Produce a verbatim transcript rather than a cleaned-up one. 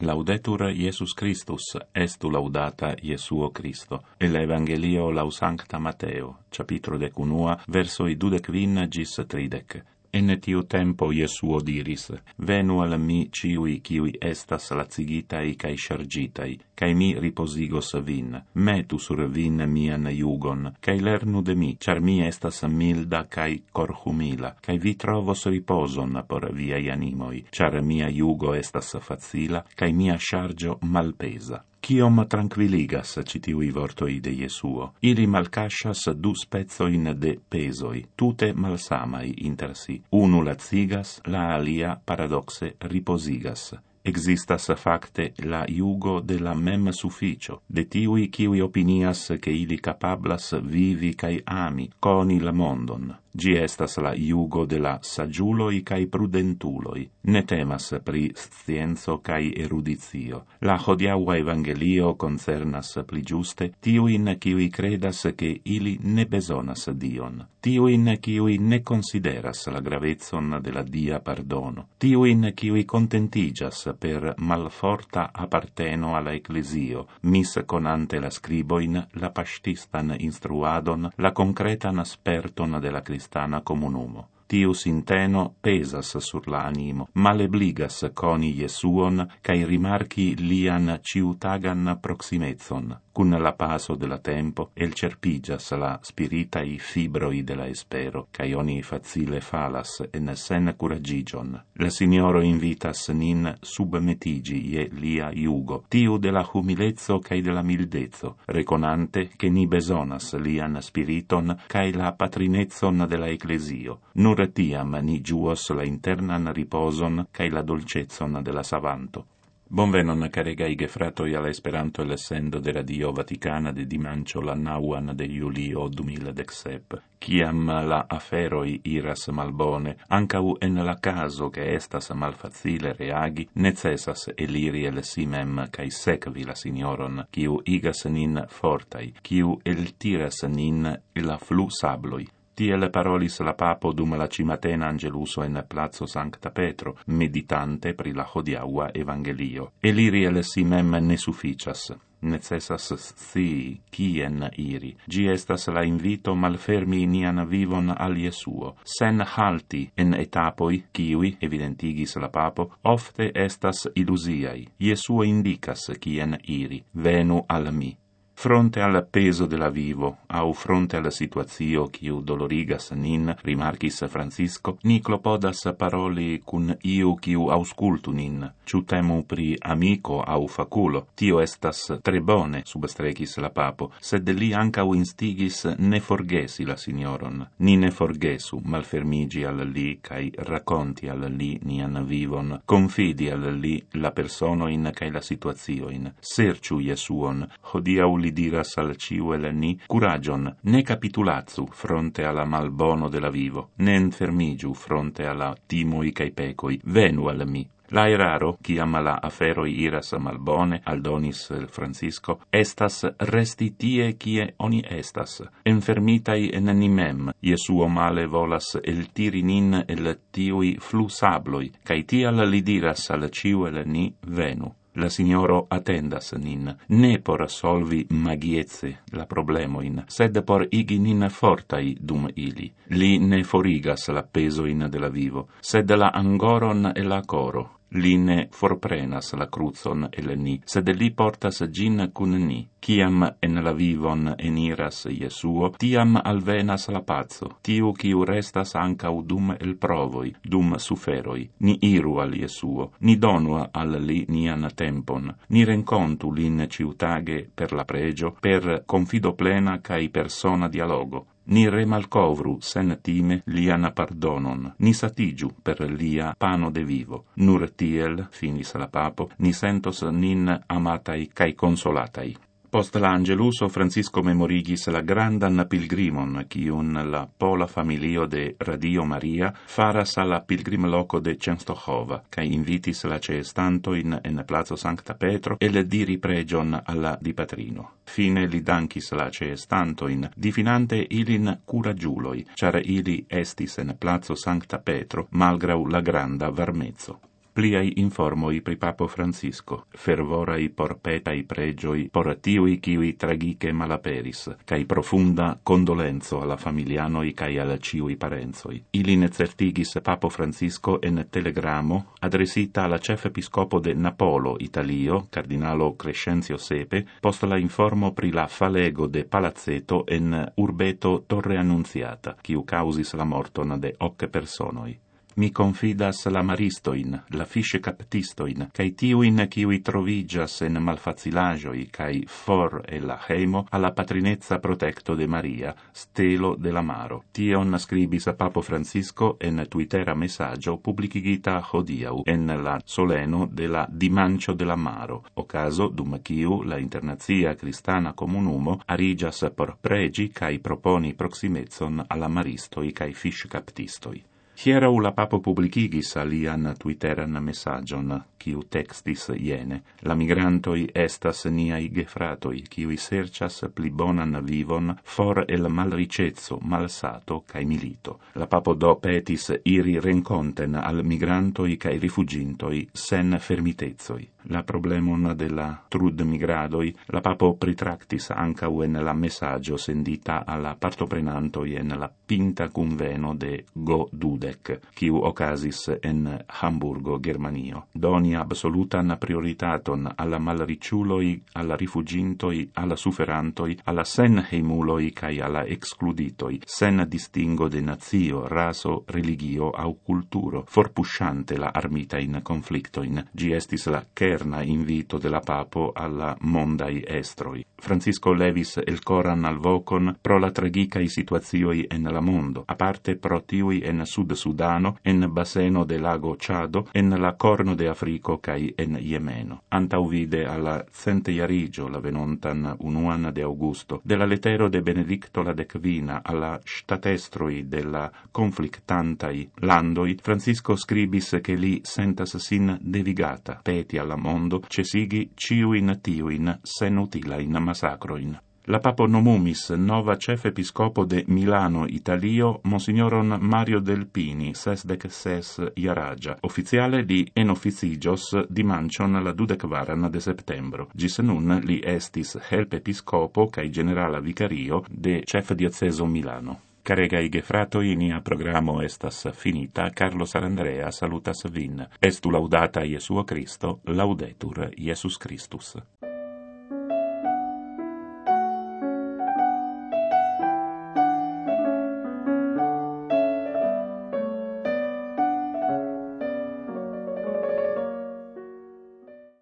Laudetur Iesus Christus, estu laudata Iesuo Christo. El Evangelio lau Sancta Mateo, capitolo decunua, versoi dudecvin gis tridec. En tiu tempo Iesuo diris, venu al mi ciui ciui estas lacigitai cae chargitai, cae mi riposigos vin. Metu sur vin mian iugon, cae lernu de mi, char mi estas milda cae cor humila, cae vi trovos riposon por viai animoi, char mia iugo estas facila, cae mia chargio malpesa. Ciom tranquilligas citiui vortoi de Iesuo. Ili malcascias du spezoin de pesoi, tute malsamai inter si. Unu lacigas, la alia paradoxe riposigas. Existas facte la iugo de la mem sufficio, de tiui ciui opinias che ili capablas vivi cae ami, coni la mondon. Gi estas la iugo de la sagiuloi cae prudentuloi. Ne temas pri scienzo cae eruditio. La hodiaua evangelio concernas pli giuste tiuin ciui credas che ili ne besonas Dion. Tiuin ciui ne consideras la gravezzon de la dia pardono. Tiuin ciui contentigas per malforta apparteno alla ecclesio, mis conante la scriboin, la pastistan instruadon, la concretan asperton de la Cristana comunumo. Tius inteno pesas sur la animo, malebligas coni Iesuon, cae rimarchi lian ciutagan proximezzon. Cun la paso de la tempo, el cerpigas la spiritai fibroi de la espero, cae oni facile falas en sen curagigion. La Signoro invitas nin submetigi ie lia iugo, tiu de la humilezzo cae de la mildezzo, reconante che ni besonas lian spiriton cae la patrinezzon de la ecclesio. Nur tiam ni giuos la internan riposon cae la dolcezzon de la savanto. Bonvenon, caregai gefratoi alla Esperanto l'essendo de Radio Vaticana de dimancio la nauan de Julio duemiladexsep. Ciam la aferoi iras malbone, ancau en la caso che estas malfacile reagi, necessas eliri el si mem cae sekvi la Signoron, ciu igas nin fortai, ciu eltiras nin la flu sabloi. Tiel parolis la papo dum la cimatena angeluso en Plazo Sancta Petro, meditante pri la hodiaua evangelio. Eliri el si mem ne sufficias. Necessas scii cien iri. Gi estas la invito malfermi nian vivon al Iesuo, sen halti en etapoi, ciui, evidentigis la papo, ofte estas illusiai. Iesuo indicas cien iri. Venu al mi. Fronte al peso de la vivo, au fronte alla situazio quiu dolorigas nin, rimarchis Francisco, ni clopodas paroli cun iu quiu auscultu nin, ciu temu pri amico au faculo. Tio estas tre bone, substrecis la papo, sed li ancau instigis ne forgesi la Signoron. Ni ne forgesu malfermigi al li, cae raconti al li nian vivon, confidi al li la personoin cae la situazioin, serciu Iesuon, hodiau li diras al ciu el ni, curagion, ne capitulatsu fronte alla malbono de la vivo, ne enfermigiu fronte alla timoi cae pecoi, venu al mi. La eraro, ciam la aferoi iras malbone, aldonis Francisco, estas resti tie cie oni estas, enfermitai en nimem, Iesuo male volas eltiri nin el tiui flusabloi, cae tial li diras al ciu el ni, venu. La Signoro attendas nin, ne por solvi magieze la problemoin, sed por igi nin fortai dum ili. Li ne forigas la pesoin de la vivo, sed la angoron e la coro. Li ne forprenas la cruzon el ni, sed li portas gin cun ni. Ciam en la vivon eniras Iesuo, tiam alvenas la pazzo, tiu ciu restas ancau dum el provoi, dum suferoi. Ni iru al Iesuo, ni donu al li nian tempon, ni rencontu lin ciutage per la pregio, per confido plena cae persona dialogo. Ni remalcovru sen time lian pardonon, ni satigiu per lia pano de vivo. Nur tiel, finis la papo, ni sentos nin amatai cae consolatai. Post la Angeluso Francisco memorigis la grandan pilgrimon quiun la pola familio de Radio Maria faras alla pilgrim loco de Częstochowa, cae invitis la ceestantoin en Plazo Sancta Petro el diri pregion alla dipatrino. Fine li dankis la ceestantoin, difinante ilin curagiuloi, char ili estis en Plazo Sancta Petro, malgrau la granda varmezzo. Pliai informoi pri Papo Francisco, fervorai por petai pregioi por tiui kiui tragice malaperis, cae profunda condolenzo alla familianoi cae alla ciui parenzoi. Ili ne certigis Papo Francisco en telegramo adresita alla chef episcopo de Napolo, Italio, cardinalo Crescenzio Sepe, post la informo pri la falego de Palazzeto en urbeto Torre Annunziata, quiu causis la morton de hoc personoi. Mi confidas la maristoin, la fisce captistoin, cae tiuin kiui trovigas en malfacilagioi, cae for e la heimo alla patrinezza protecto de Maria, stelo de la maro. Tion scribis a Papo Francisco en Twittera messaggio publicigita hodiau en la soleno de la Dimancio de la Maro, ocaso dum quiu la internazia cristana comunumo arigias por pregi cae proponi proximezon alla maristoi cae fisce captistoi. Hierau la Papo publicigis alian Twitteran messagion, quiu textis iene: la migrantoi estas niai gefratoi, quiui sercias pli bonan vivon for el malricezzo, malsato cae milito. La Papo do petis iri renconten al migrantoi cae rifugintoi sen fermitezoi. La problemon de la trud migradoi la Papo pritractis ancau en la messaggio sendita alla partoprenantoi en la pinta conveno de Go Dudek, quiu ocasis en Hamburgo, Germanio. Doni absolutan prioritaton alla malriciuloi, alla rifugintoi, alla suferantoi, alla sen heimuloi cae alla excluditoi, sen distingo de nazio, raso, religio au culturo, forpusciante la armita in conflictoin. Gi estis la kerna invito de la Papo alla mondai estroi. Francisco levis el coran al vocon pro la tragicai situazioi en la mondo, a parte pro tiui en Sud Sudano, en baseno de lago Chado, en la corno de Africo cae en Yemeno. Antau vide alla cente iarigio la venontan unuan de Augusto, de la letero de Benedicto la decvina alla statestroi de la conflictantai landoi, Francisco scribis che li sentas sin devigata, peti alla mondo, cesigi ciuin tiuin sen utilain massacroin. La Papo nomumis nova chef episcopo de Milano, Italio, Monsignoron Mario Delpini, sesdec ses iaragia, officiale li enofficigios dimancion la dudecvaran de septembro. Gis nun li estis help episcopo cae generala vicario de chef dioceso Milano. Caregai gefratoi, nia programo estas finita. Carlo Sarandrea salutas vin. Estu laudata Iesuo Christo, laudetur Iesus Christus.